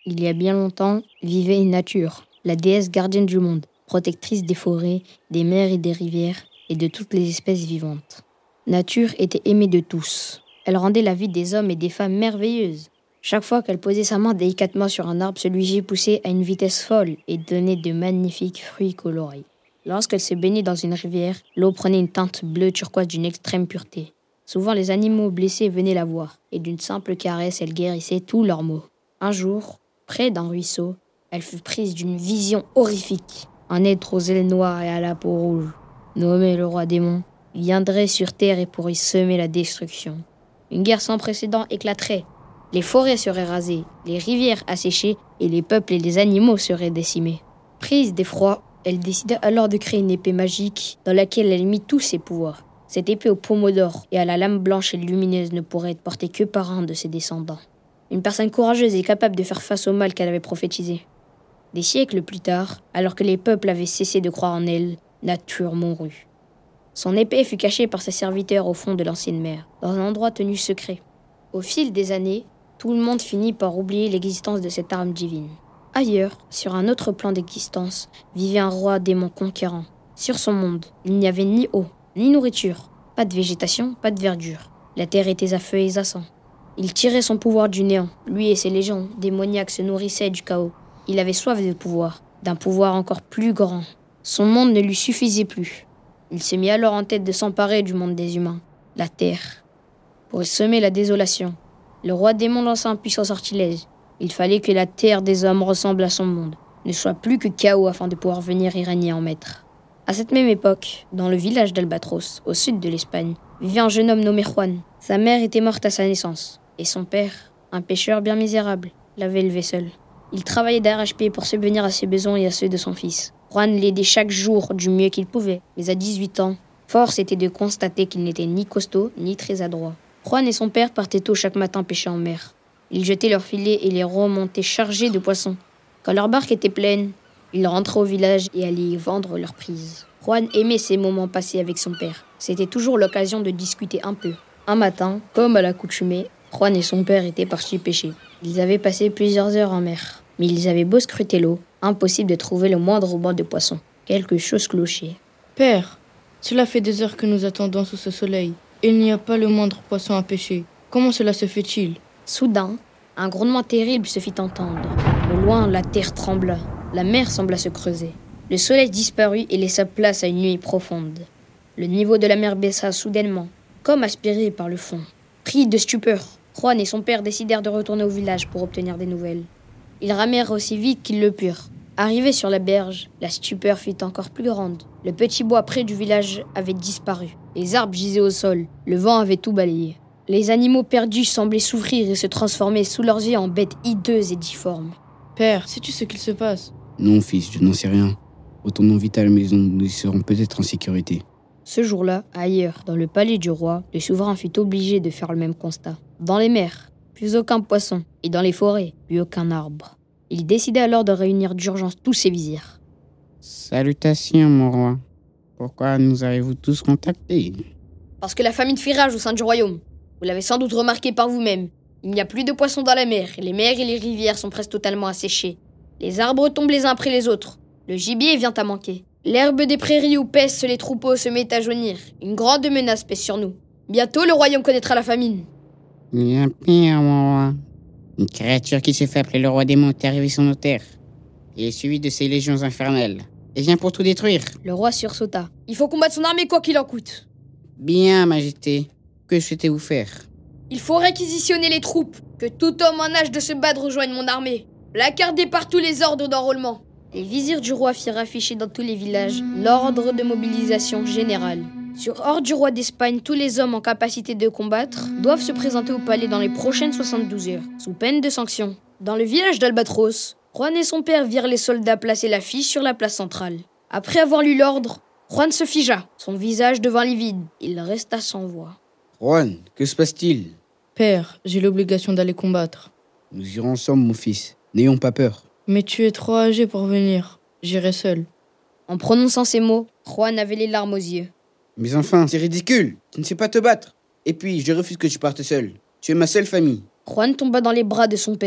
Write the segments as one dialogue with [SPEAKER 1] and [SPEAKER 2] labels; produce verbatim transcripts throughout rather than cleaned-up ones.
[SPEAKER 1] Il y a bien longtemps, vivait Nature, la déesse gardienne du monde, protectrice des forêts, des mers et des rivières, et de toutes les espèces vivantes. Nature était aimée de tous. Elle rendait la vie des hommes et des femmes merveilleuse. Chaque fois qu'elle posait sa main délicatement sur un arbre, celui-ci poussait à une vitesse folle et donnait de magnifiques fruits colorés. Lorsqu'elle se baignait dans une rivière, l'eau prenait une teinte bleu turquoise d'une extrême pureté. Souvent, les animaux blessés venaient la voir, et d'une simple caresse, elle guérissait tous leurs maux. Un jour, près d'un ruisseau, elle fut prise d'une vision horrifique. Un être aux ailes noires et à la peau rouge, nommé le roi démon, viendrait sur terre et pourrait semer la destruction. Une guerre sans précédent éclaterait. Les forêts seraient rasées, les rivières asséchées et les peuples et les animaux seraient décimés. Prise d'effroi, elle décida alors de créer une épée magique dans laquelle elle mit tous ses pouvoirs. Cette épée au pommeau d'or et à la lame blanche et lumineuse ne pourrait être portée que par un de ses descendants. Une personne courageuse et capable de faire face au mal qu'elle avait prophétisé. Des siècles plus tard, alors que les peuples avaient cessé de croire en elle, Nature mourut. Son épée fut cachée par ses serviteurs au fond de l'ancienne mer, dans un endroit tenu secret. Au fil des années, tout le monde finit par oublier l'existence de cette arme divine. Ailleurs, sur un autre plan d'existence, vivait un roi démon conquérant. Sur son monde, il n'y avait ni eau, ni nourriture, pas de végétation, pas de verdure. La terre était à feu et à sang. Il tirait son pouvoir du néant. Lui et ses légions démoniaques se nourrissaient du chaos. Il avait soif de pouvoir, d'un pouvoir encore plus grand. Son monde ne lui suffisait plus. Il se mit alors en tête de s'emparer du monde des humains, la terre. Pour semer la désolation, le roi démon lança un puissant sortilège. Il fallait que la terre des hommes ressemble à son monde, ne soit plus que chaos afin de pouvoir venir y régner en maître. À cette même époque, dans le village d'Albatros, au sud de l'Espagne, vivait un jeune homme nommé Juan. Sa mère était morte à sa naissance, et son père, un pêcheur bien misérable, l'avait élevé seul. Il travaillait d'arrache-pied pour subvenir à ses besoins et à ceux de son fils. Juan l'aidait chaque jour du mieux qu'il pouvait, mais à dix-huit ans, force était de constater qu'il n'était ni costaud ni très adroit. Juan et son père partaient tôt chaque matin pêcher en mer. Ils jetaient leurs filets et les remontaient chargés de poissons. Quand leur barque était pleine, ils rentraient au village et allaient y vendre leurs prises. Juan aimait ces moments passés avec son père. C'était toujours l'occasion de discuter un peu. Un matin, comme à l'accoutumée, Juan et son père étaient partis pêcher. Ils avaient passé plusieurs heures en mer, mais ils avaient beau scruter l'eau, impossible de trouver le moindre banc de poisson. Quelque chose clochait.
[SPEAKER 2] Père, cela fait des heures que nous attendons sous ce soleil. Il n'y a pas le moindre poisson à pêcher. Comment cela se fait-il ?
[SPEAKER 1] Soudain, un grondement terrible se fit entendre. Au loin, la terre trembla. La mer sembla se creuser. Le soleil disparut et laissa place à une nuit profonde. Le niveau de la mer baissa soudainement, comme aspiré par le fond. Pris de stupeur, Juan et son père décidèrent de retourner au village pour obtenir des nouvelles. Ils ramèrent aussi vite qu'ils le purent. Arrivés sur la berge, la stupeur fut encore plus grande. Le petit bois près du village avait disparu. Les arbres gisaient au sol. Le vent avait tout balayé. Les animaux perdus semblaient s'ouvrir et se transformer sous leurs yeux en bêtes hideuses et difformes.
[SPEAKER 2] Père, sais-tu ce qu'il se passe ?
[SPEAKER 3] Non, fils, je n'en sais rien. Retournons vite à la maison, nous y serons peut-être en sécurité.
[SPEAKER 1] Ce jour-là, ailleurs, dans le palais du roi, le souverain fut obligé de faire le même constat. Dans les mers, plus aucun poisson, et dans les forêts, plus aucun arbre. Il décida alors de réunir d'urgence tous ses vizirs.
[SPEAKER 3] Salutations, mon roi. Pourquoi nous avez-vous tous contactés ?
[SPEAKER 1] Parce que la famine fait rage au sein du royaume. Vous l'avez sans doute remarqué par vous-même. Il n'y a plus de poissons dans la mer, et les mers et les rivières sont presque totalement asséchées. Les arbres tombent les uns après les autres. Le gibier vient à manquer. L'herbe des prairies où paissent les troupeaux se met à jaunir. Une grande menace pèse sur nous. Bientôt, le royaume connaîtra la famine.
[SPEAKER 3] Il y a pire, mon roi. Une créature qui se fait appeler le roi démon est arrivée sur nos terres. Il est suivi de ses légions infernales. Et vient pour tout détruire.
[SPEAKER 1] Le roi sursauta. Il faut combattre son armée quoi qu'il en coûte.
[SPEAKER 3] Bien, majesté. Que souhaitez-vous faire ?
[SPEAKER 1] Il faut réquisitionner les troupes. Que tout homme en âge de se battre rejoigne mon armée. Placarder partout les ordres d'enrôlement. Les vizirs du roi firent afficher dans tous les villages l'ordre de mobilisation générale. Sur ordre du roi d'Espagne, tous les hommes en capacité de combattre doivent se présenter au palais dans les prochaines soixante-douze heures, sous peine de sanction. Dans le village d'Albatros, Juan et son père virent les soldats placer l'affiche sur la place centrale. Après avoir lu l'ordre, Juan se figea. Son visage devint livide. Il resta sans voix.
[SPEAKER 3] Juan, que se passe-t-il ?
[SPEAKER 2] Père, j'ai l'obligation d'aller combattre.
[SPEAKER 3] Nous irons ensemble, mon fils. N'ayons pas peur.
[SPEAKER 2] Mais tu es trop âgé pour venir. J'irai seul.
[SPEAKER 1] En prononçant ces mots, Juan avait les larmes aux yeux.
[SPEAKER 3] Mais enfin, c'est ridicule. Tu ne sais pas te battre. Et puis, je refuse que tu partes seul. Tu es ma seule famille.
[SPEAKER 1] Juan tomba dans les bras de son père.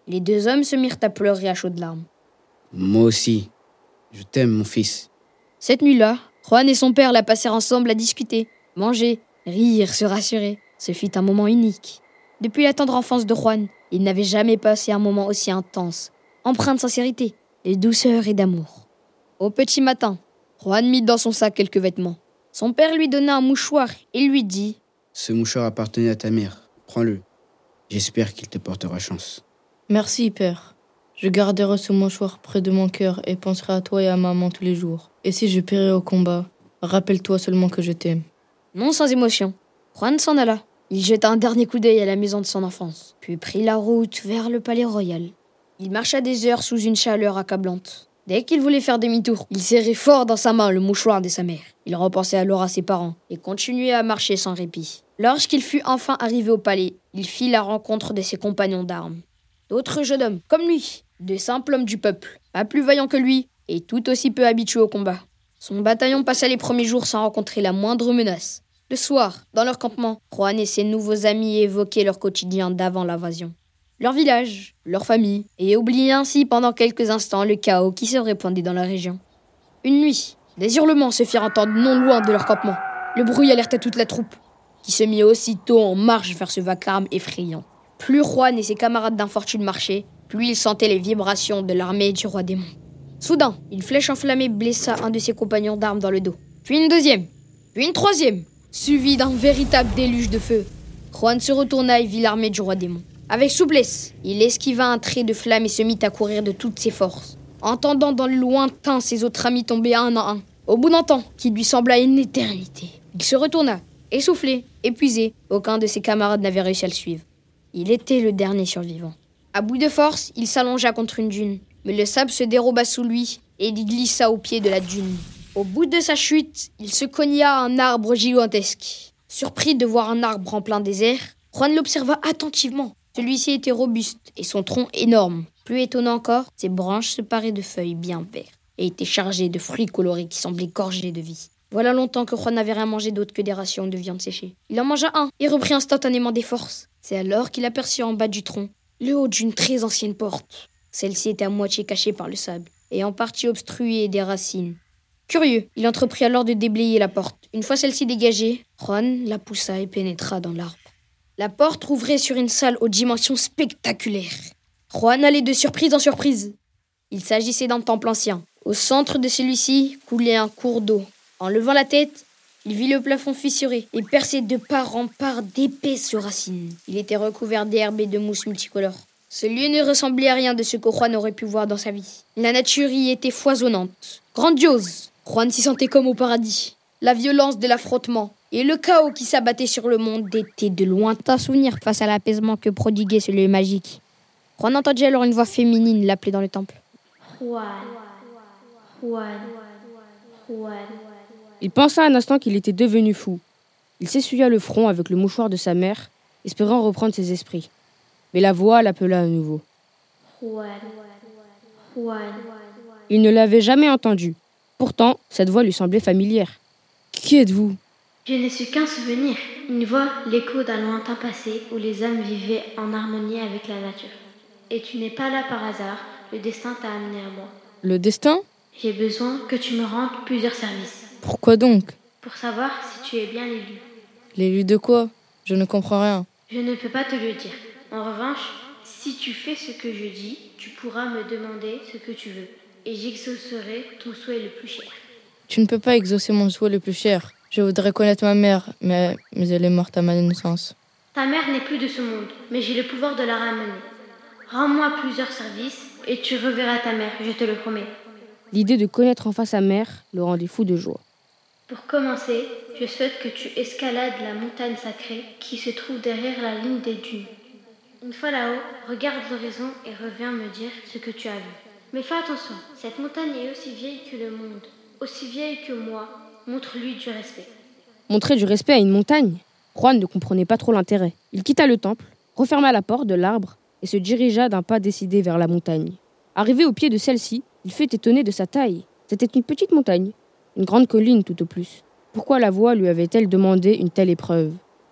[SPEAKER 1] Les deux hommes se mirent à pleurer à chaudes larmes.
[SPEAKER 3] Moi aussi. Je t'aime, mon fils.
[SPEAKER 1] Cette nuit-là, Juan et son père la passèrent ensemble à discuter, manger, rire, se rassurer. Ce fut un moment unique. Depuis la tendre enfance de Juan, il n'avait jamais passé un moment aussi intense, empreint de sincérité, de douceur et d'amour. Au petit matin, Juan mit dans son sac quelques vêtements. Son père lui donna un mouchoir et lui dit
[SPEAKER 3] « Ce mouchoir appartenait à ta mère. Prends-le. J'espère qu'il te portera chance. »
[SPEAKER 2] Merci, père. Je garderai ce mouchoir près de mon cœur et penserai à toi et à maman tous les jours. Et si je péris au combat, rappelle-toi seulement que je t'aime.
[SPEAKER 1] Non sans émotion, Juan s'en alla. Il jeta un dernier coup d'œil à la maison de son enfance, puis prit la route vers le palais royal. Il marcha des heures sous une chaleur accablante. Dès qu'il voulait faire demi-tour, il serrait fort dans sa main le mouchoir de sa mère. Il repensait alors à ses parents et continuait à marcher sans répit. Lorsqu'il fut enfin arrivé au palais, il fit la rencontre de ses compagnons d'armes. D'autres jeunes hommes, comme lui, de simples hommes du peuple, pas plus vaillants que lui et tout aussi peu habitués au combat. Son bataillon passa les premiers jours sans rencontrer la moindre menace. Le soir, dans leur campement, Juan et ses nouveaux amis évoquaient leur quotidien d'avant l'invasion. Leur village, leur famille, et oubliaient ainsi pendant quelques instants le chaos qui se répandait dans la région. Une nuit, des hurlements se firent entendre non loin de leur campement. Le bruit alerta toute la troupe, qui se mit aussitôt en marche vers ce vacarme effrayant. Plus Juan et ses camarades d'infortune marchaient, plus ils sentaient les vibrations de l'armée du roi démon. Soudain, une flèche enflammée blessa un de ses compagnons d'armes dans le dos. Puis une deuxième, puis une troisième, suivie d'un véritable déluge de feu. Juan se retourna et vit l'armée du roi démon. Avec souplesse, il esquiva un trait de flamme et se mit à courir de toutes ses forces, entendant dans le lointain ses autres amis tomber un à un. Au bout d'un temps, qui lui sembla une éternité, il se retourna, essoufflé, épuisé. Aucun de ses camarades n'avait réussi à le suivre. Il était le dernier survivant. À bout de force, il s'allongea contre une dune, mais le sable se déroba sous lui et il glissa au pied de la dune. Au bout de sa chute, il se cogna à un arbre gigantesque. Surpris de voir un arbre en plein désert, Juan l'observa attentivement. Celui-ci était robuste et son tronc énorme. Plus étonnant encore, ses branches se paraient de feuilles bien vertes et étaient chargées de fruits colorés qui semblaient gorgés de vie. Voilà longtemps que Juan n'avait rien mangé d'autre que des rations de viande séchée. Il en mangea un et reprit instantanément des forces. C'est alors qu'il aperçut en bas du tronc le haut d'une très ancienne porte. Celle-ci était à moitié cachée par le sable et en partie obstruée des racines. Curieux, il entreprit alors de déblayer la porte. Une fois celle-ci dégagée, Juan la poussa et pénétra dans l'arbre. La porte rouvrait sur une salle aux dimensions spectaculaires. Juan allait de surprise en surprise. Il s'agissait d'un temple ancien. Au centre de celui-ci coulait un cours d'eau. En levant la tête, il vit le plafond fissuré et percé de part en part d'épaisses racines. Il était recouvert d'herbes et de mousse multicolores. Ce lieu ne ressemblait à rien de ce que Juan aurait pu voir dans sa vie. La nature y était foisonnante, grandiose. Juan s'y sentait comme au paradis. La violence de l'affrontement et le chaos qui s'abattait sur le monde étaient de lointains souvenirs face à l'apaisement que prodiguait ce lieu magique. Juan entendit alors une voix féminine l'appeler dans le temple.
[SPEAKER 4] Juan, Juan, Juan.
[SPEAKER 5] Il pensa un instant qu'il était devenu fou. Il s'essuya le front avec le mouchoir de sa mère, espérant reprendre ses esprits. Mais la voix l'appela à nouveau.
[SPEAKER 4] Juan, Juan.
[SPEAKER 5] Il ne l'avait jamais entendue. Pourtant, cette voix lui semblait familière. « Qui êtes-vous »
[SPEAKER 4] Je ne suis qu'un souvenir, une voix, l'écho d'un lointain passé où les hommes vivaient en harmonie avec la nature. Et tu n'es pas là par hasard, le destin t'a amené à moi.
[SPEAKER 2] Le destin ?
[SPEAKER 4] J'ai besoin que tu me rendes plusieurs services.
[SPEAKER 2] Pourquoi donc ?
[SPEAKER 4] Pour savoir si tu es bien l'élu.
[SPEAKER 2] L'élu de quoi ? Je ne comprends rien.
[SPEAKER 4] Je ne peux pas te le dire. En revanche, si tu fais ce que je dis, tu pourras me demander ce que tu veux. Et j'exaucerai ton souhait le plus cher.
[SPEAKER 2] Tu ne peux pas exaucer mon souhait le plus cher. Je voudrais connaître ma mère, mais, mais elle est morte à ma naissance.
[SPEAKER 4] Ta mère n'est plus de ce monde, mais j'ai le pouvoir de la ramener. Rends-moi plusieurs services et tu reverras ta mère, je te le promets.
[SPEAKER 5] L'idée de connaître enfin sa mère le rendait fou de joie.
[SPEAKER 4] Pour commencer, je souhaite que tu escalades la montagne sacrée qui se trouve derrière la ligne des dunes. Une fois là-haut, regarde l'horizon et reviens me dire ce que tu as vu. Mais fais attention, cette montagne est aussi vieille que le monde, aussi vieille que moi. Montre-lui du respect.
[SPEAKER 5] Montrer du respect à une montagne ? Juan ne comprenait pas trop l'intérêt. Il quitta le temple, referma la porte de l'arbre et se dirigea d'un pas décidé vers la montagne. Arrivé au pied de celle-ci, il fut étonné de sa taille. C'était une petite montagne, une grande colline tout au plus. Pourquoi la voix lui avait-elle demandé une telle épreuve ?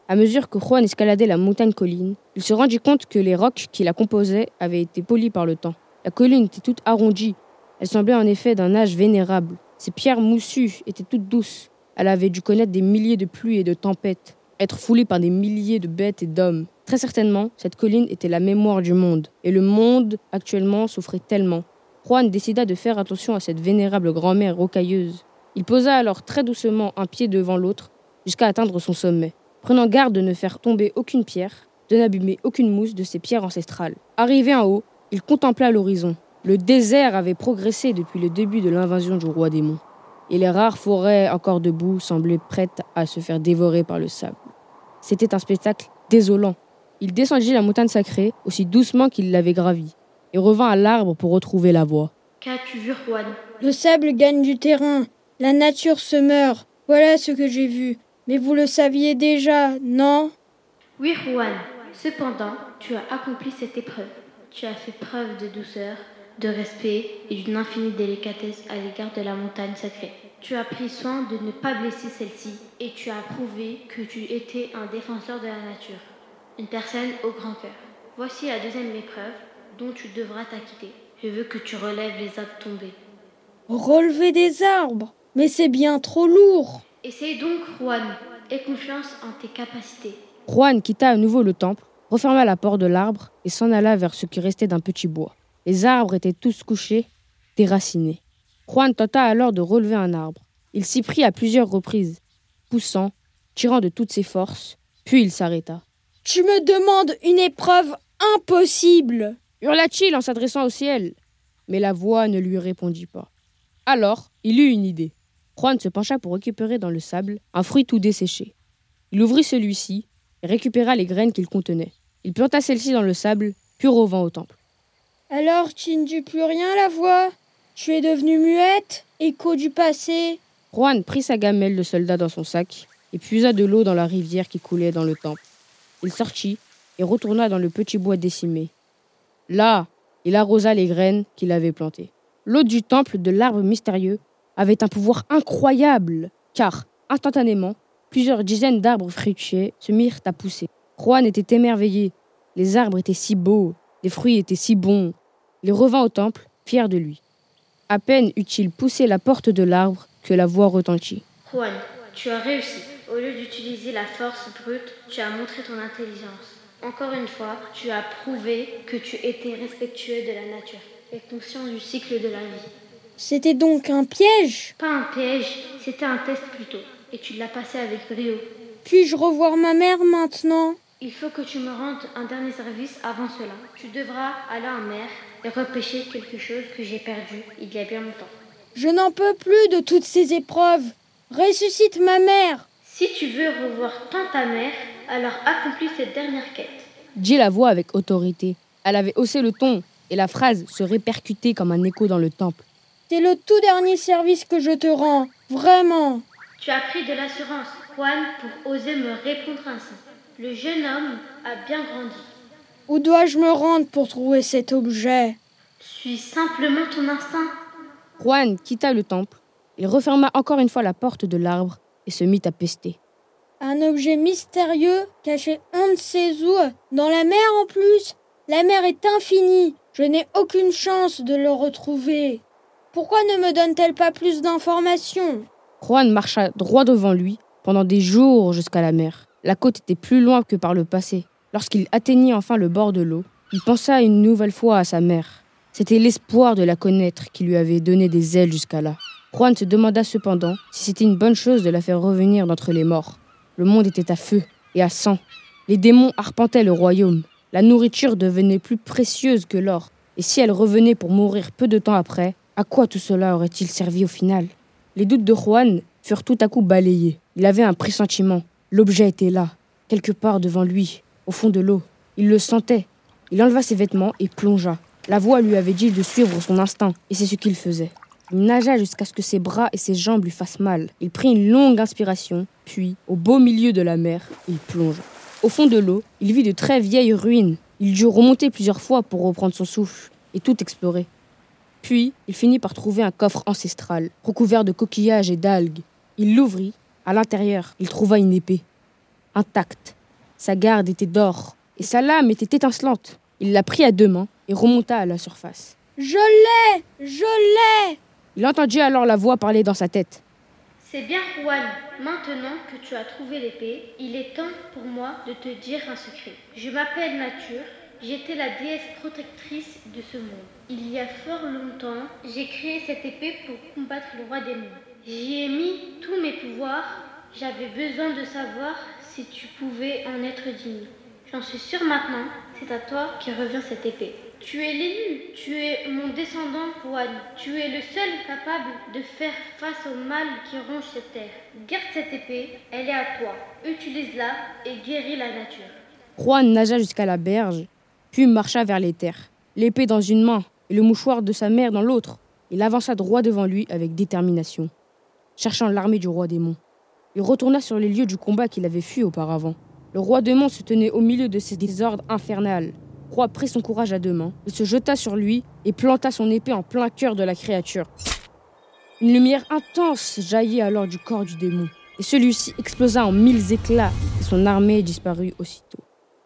[SPEAKER 5] À mesure que Juan escaladait la montagne-colline, il se rendit compte que les rocs qui la composaient avaient été polis par le temps. La colline était toute arrondie. Elle semblait en effet d'un âge vénérable. Ses pierres moussues étaient toutes douces. Elle avait dû connaître des milliers de pluies et de tempêtes, être foulée par des milliers de bêtes et d'hommes. Très certainement, cette colline était la mémoire du monde. Et le monde, actuellement, souffrait tellement. Juan décida de faire attention à cette vénérable grand-mère rocailleuse. Il posa alors très doucement un pied devant l'autre, jusqu'à atteindre son sommet, prenant garde de ne faire tomber aucune pierre, de n'abîmer aucune mousse de ses pierres ancestrales. Arrivé en haut, il contempla l'horizon. Le désert avait progressé depuis le début de l'invasion du roi démon, et les rares forêts encore debout semblaient prêtes à se faire dévorer par le sable. C'était un spectacle désolant. Il descendit la montagne sacrée aussi doucement qu'il l'avait gravie, et revint à l'arbre pour retrouver la voie.
[SPEAKER 4] Qu'as-tu vu, Juan?
[SPEAKER 6] Le sable gagne du terrain, la nature se meurt, voilà ce que j'ai vu. Mais vous le saviez déjà, non?
[SPEAKER 4] Oui, Juan. Cependant, tu as accompli cette épreuve. Tu as fait preuve de douceur, de respect et d'une infinie délicatesse à l'égard de la montagne sacrée. Tu as pris soin de ne pas blesser celle-ci et tu as prouvé que tu étais un défenseur de la nature, une personne au grand cœur. Voici la deuxième épreuve dont tu devras t'acquitter. Je veux que tu relèves les arbres tombés.
[SPEAKER 6] Relever des arbres? Mais c'est bien trop lourd.
[SPEAKER 4] Essaye donc, Juan. Aie confiance en tes capacités.
[SPEAKER 5] Juan quitta à nouveau le temple, referma la porte de l'arbre et s'en alla vers ce qui restait d'un petit bois. Les arbres étaient tous couchés, déracinés. Juan tenta alors de relever un arbre. Il s'y prit à plusieurs reprises, poussant, tirant de toutes ses forces, puis il s'arrêta.
[SPEAKER 6] « Tu me demandes une épreuve impossible !»
[SPEAKER 5] hurla-t-il en s'adressant au ciel. Mais la voix ne lui répondit pas. Alors, il eut une idée. Juan se pencha pour récupérer dans le sable un fruit tout desséché. Il ouvrit celui-ci et récupéra les graines qu'il contenait. Il planta celles-ci dans le sable, puis revint au temple.
[SPEAKER 6] « Alors, tu ne dis plus rien, la voix? Tu es devenue muette, écho du passé ?»
[SPEAKER 5] Juan prit sa gamelle de soldat dans son sac et puisa de l'eau dans la rivière qui coulait dans le temple. Il sortit et retourna dans le petit bois décimé. Là, il arrosa les graines qu'il avait plantées. L'eau du temple de l'arbre mystérieux avait un pouvoir incroyable, car, instantanément, plusieurs dizaines d'arbres fruitiers se mirent à pousser. Juan était émerveillé. Les arbres étaient si beaux, les fruits étaient si bons. Il revint au temple, fier de lui. À peine eut-il poussé la porte de l'arbre que la voix retentit.
[SPEAKER 4] Juan, tu as réussi. Au lieu d'utiliser la force brute, tu as montré ton intelligence. Encore une fois, tu as prouvé que tu étais respectueux de la nature et conscient du cycle de la vie.
[SPEAKER 6] C'était donc un piège?
[SPEAKER 4] Pas un piège, c'était un test plutôt. Et tu l'as passé avec brio.
[SPEAKER 6] Puis-je revoir ma mère maintenant?
[SPEAKER 4] Il faut que tu me rendes un dernier service avant cela. Tu devras aller en mer et repêcher quelque chose que j'ai perdu il y a bien longtemps.
[SPEAKER 6] Je n'en peux plus de toutes ces épreuves. Ressuscite ma mère.
[SPEAKER 4] Si tu veux revoir tant ta mère, alors accomplis cette dernière quête.
[SPEAKER 5] Dit la voix avec autorité. Elle avait haussé le ton et la phrase se répercutait comme un écho dans le temple.
[SPEAKER 6] C'est le tout dernier service que je te rends, vraiment.
[SPEAKER 4] Tu as pris de l'assurance, Juan, pour oser me répondre ainsi. Le jeune homme a bien grandi.
[SPEAKER 6] Où dois-je me rendre pour trouver cet objet?
[SPEAKER 4] Suis simplement ton instinct.
[SPEAKER 5] Juan quitta le temple. Il referma encore une fois la porte de l'arbre et se mit à pester.
[SPEAKER 6] Un objet mystérieux, caché on ne sait où, dans la mer en plus. La mer est infinie. Je n'ai aucune chance de le retrouver. Pourquoi ne me donne-t-elle pas plus d'informations?
[SPEAKER 5] Juan marcha droit devant lui pendant des jours jusqu'à la mer. La côte était plus loin que par le passé. Lorsqu'il atteignit enfin le bord de l'eau, il pensa une nouvelle fois à sa mère. C'était l'espoir de la connaître qui lui avait donné des ailes jusqu'à là. Juan se demanda cependant si c'était une bonne chose de la faire revenir d'entre les morts. Le monde était à feu et à sang. Les démons arpentaient le royaume. La nourriture devenait plus précieuse que l'or. Et si elle revenait pour mourir peu de temps après, à quoi tout cela aurait-il servi au final? Les doutes de Juan furent tout à coup balayés. Il avait un pressentiment. L'objet était là, quelque part devant lui, au fond de l'eau. Il le sentait. Il enleva ses vêtements et plongea. La voix lui avait dit de suivre son instinct, et c'est ce qu'il faisait. Il nagea jusqu'à ce que ses bras et ses jambes lui fassent mal. Il prit une longue inspiration, puis, au beau milieu de la mer, il plongea. Au fond de l'eau, il vit de très vieilles ruines. Il dut remonter plusieurs fois pour reprendre son souffle et tout explorer. Puis, il finit par trouver un coffre ancestral, recouvert de coquillages et d'algues. Il l'ouvrit. À l'intérieur, il trouva une épée. intacte. Sa garde était d'or et sa lame était étincelante. Il la prit à deux mains et remonta à la surface.
[SPEAKER 6] « Je l'ai! Je l'ai !»
[SPEAKER 5] Il entendit alors la voix parler dans sa tête.
[SPEAKER 4] « C'est bien, Juan. Maintenant que tu as trouvé l'épée, il est temps pour moi de te dire un secret. Je m'appelle Nature. J'étais la déesse protectrice de ce monde. Il y a fort longtemps, j'ai créé cette épée pour combattre le roi des mondes. J'y ai mis tous mes pouvoirs. J'avais besoin de savoir si tu pouvais en être digne. J'en suis sûre maintenant, c'est à toi qui revient cette épée. Tu es l'élu, tu es mon descendant, Juan. Tu es le seul capable de faire face au mal qui ronge cette terre. Garde cette épée, elle est à toi. Utilise-la et guéris la nature. »
[SPEAKER 5] Juan nagea jusqu'à la berge, puis marcha vers les terres, l'épée dans une main et le mouchoir de sa mère dans l'autre. Il avança droit devant lui avec détermination, cherchant l'armée du roi démon. Il retourna sur les lieux du combat qu'il avait fui auparavant. Le roi démon se tenait au milieu de ces désordres infernales. Le roi prit son courage à deux mains, il se jeta sur lui et planta son épée en plein cœur de la créature. Une lumière intense jaillit alors du corps du démon, et celui-ci explosa en mille éclats et son armée disparut aussitôt.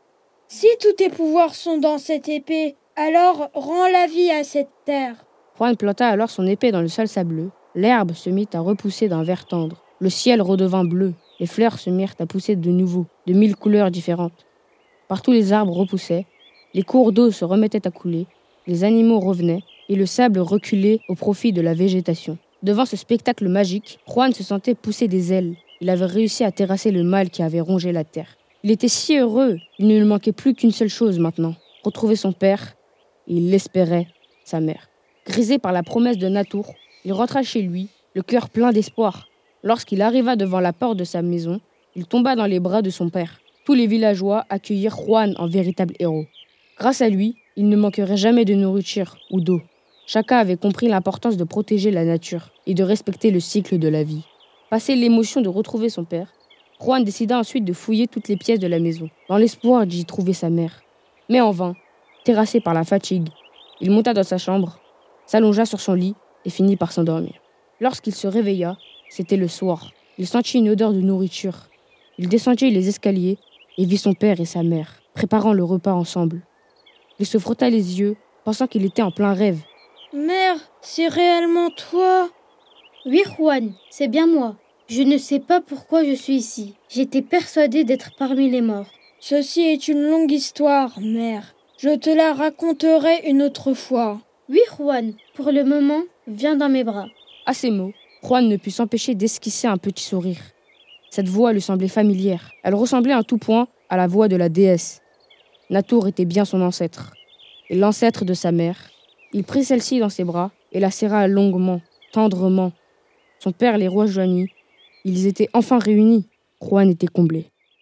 [SPEAKER 6] « Si tous tes pouvoirs sont dans cette épée, alors rends la vie à cette terre. »
[SPEAKER 5] Juan planta alors son épée dans le sol sableux. L'herbe se mit à repousser d'un vert tendre. Le ciel redevint bleu. Les fleurs se mirent à pousser de nouveau, de mille couleurs différentes. Partout les arbres repoussaient, les cours d'eau se remettaient à couler, les animaux revenaient et le sable reculait au profit de la végétation. Devant ce spectacle magique, Juan se sentait pousser des ailes. Il avait réussi à terrasser le mal qui avait rongé la terre. Il était si heureux, il ne lui manquait plus qu'une seule chose maintenant, retrouver son père, et il l'espérait, sa mère. Grisé par la promesse de Nature, il rentra chez lui, le cœur plein d'espoir. Lorsqu'il arriva devant la porte de sa maison, il tomba dans les bras de son père. Tous les villageois accueillirent Juan en véritable héros. Grâce à lui, il ne manquerait jamais de nourriture ou d'eau. Chacun avait compris l'importance de protéger la nature et de respecter le cycle de la vie. Passé l'émotion de retrouver son père, Juan décida ensuite de fouiller toutes les pièces de la maison, dans l'espoir d'y trouver sa mère. Mais en vain, terrassé par la fatigue, il monta dans sa chambre, s'allongea sur son lit et finit par s'endormir. Lorsqu'il se réveilla, c'était le soir. Il sentit une odeur de nourriture. Il descendit les escaliers et vit son père et sa mère, préparant le repas ensemble. Il se frotta les yeux, pensant qu'il était en plein rêve.
[SPEAKER 6] « Mère, c'est réellement toi ?»
[SPEAKER 1] Oui, Juan, c'est bien moi. Je ne sais pas pourquoi je suis ici. J'étais persuadée d'être parmi les morts.
[SPEAKER 6] Ceci est une longue histoire, mère. Je te la raconterai une autre fois.
[SPEAKER 1] Oui, Juan, pour le moment, viens dans mes bras.
[SPEAKER 5] À ces mots, Juan ne put s'empêcher d'esquisser un petit sourire. Cette voix lui semblait familière. Elle ressemblait en tout point à la voix de la déesse. Nature était bien son ancêtre, et l'ancêtre de sa mère. Il prit celle-ci dans ses bras et la serra longuement, tendrement. Son père les rejoignit. Ils étaient enfin réunis. Juan était comblé.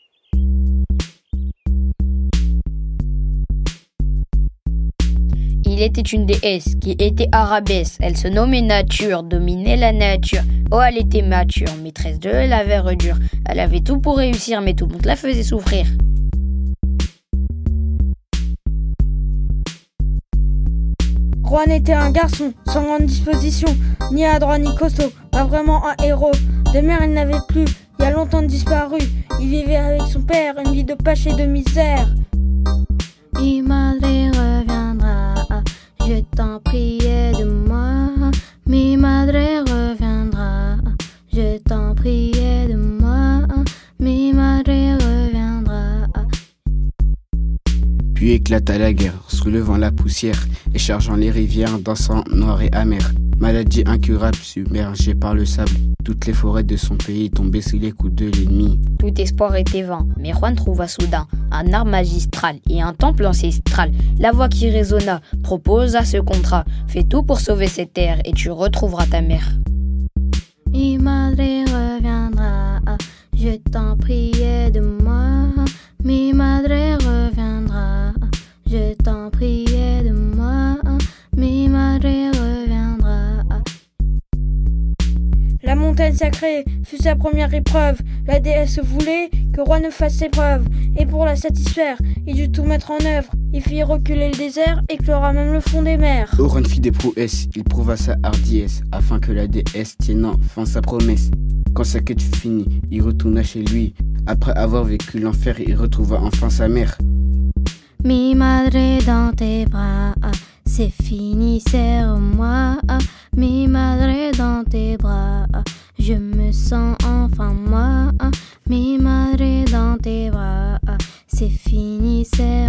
[SPEAKER 7] Il était une déesse qui était arabesque. Elle se nommait Nature, dominait la nature. Oh, elle était mature, maîtresse de la verdure. Elle avait tout pour réussir, mais tout le monde la faisait souffrir.
[SPEAKER 6] Juan était un garçon, sans grande disposition, ni adroit ni costaud, pas vraiment un héros. De mère, il n'avait plus, il y a longtemps disparu. Il vivait avec son père, une vie de pâche et de misère.
[SPEAKER 1] Mi madre reviendra, je t'en prie aide-moi. Mi madre reviendra, je t'en prie aide-moi. Mi madre reviendra.
[SPEAKER 3] Puis éclata la guerre, soulevant la poussière et chargeant les rivières d'un sang noir et amer. Maladie incurable submergée par le sable, toutes les forêts de son pays tombaient sous les coups de l'ennemi.
[SPEAKER 7] Tout espoir était vain, mais Juan trouva soudain un art magistral et un temple ancestral. La voix qui résonna proposa ce contrat. Fais tout pour sauver cette terre et tu retrouveras ta mère.
[SPEAKER 1] Mi madre reviendra, je t'en prie aide-moi. Mi madre reviendra, je t'en prie aide-moi. Mi madre reviendra.
[SPEAKER 6] La montagne sacrée fut sa première épreuve. La déesse voulait que Juan fasse ses preuves. Et pour la satisfaire, il dut tout mettre en œuvre. Il fit reculer le désert, éclora même le fond des mers.
[SPEAKER 3] Juan fit des prouesses, il prouva sa hardiesse, afin que la déesse tienne enfin sa promesse. Quand sa quête fut finie, il retourna chez lui, Après avoir vécu l'enfer, il retrouva enfin sa mère.
[SPEAKER 4] Mi madre dans tes bras, c'est fini, serre-moi. Mi madre dans tes bras, je me sens enfin moi. Mi madre dans tes bras, c'est fini, serre-moi.